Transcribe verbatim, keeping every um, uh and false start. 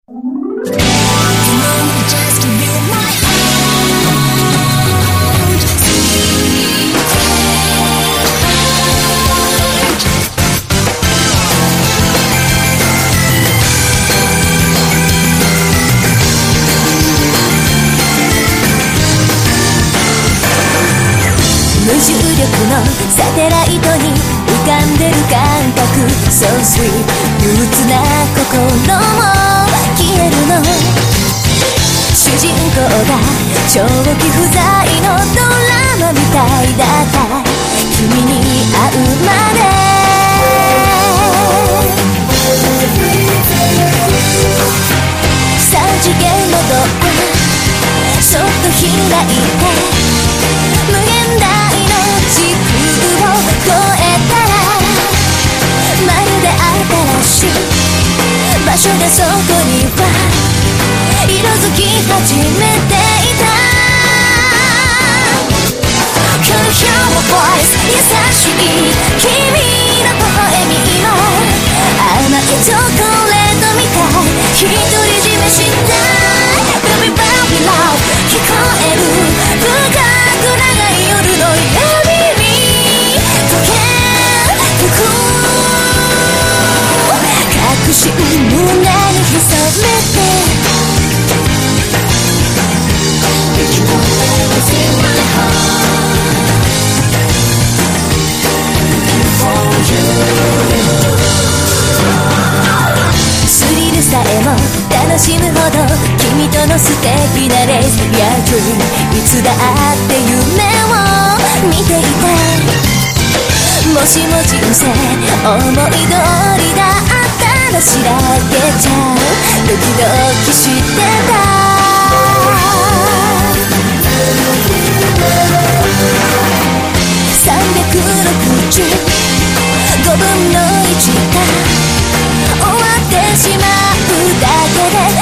無重力のサテライトに浮かんでる感覚 So sweet 憂鬱な心も消えるの。主人公が長期不在のドラマみたいだった君に会うまで。三次元のドアそっと開いて無限大時空を超えたらまるで新しい場所がそこには色づき始めていた。 Can you hear my voice 優しい君の微笑みも甘いチョコレートみたい独り占めしたい Baby baby love 聞こえる深く長い夜の闇に溶けてく確信胸に潜めて Did you know that was in my heart Looking for you スリルさえも楽しむほど君との素敵なレース Yeah dream いつだって夢を見ていた。もしも人生思い通りだったらしらけちゃうドキド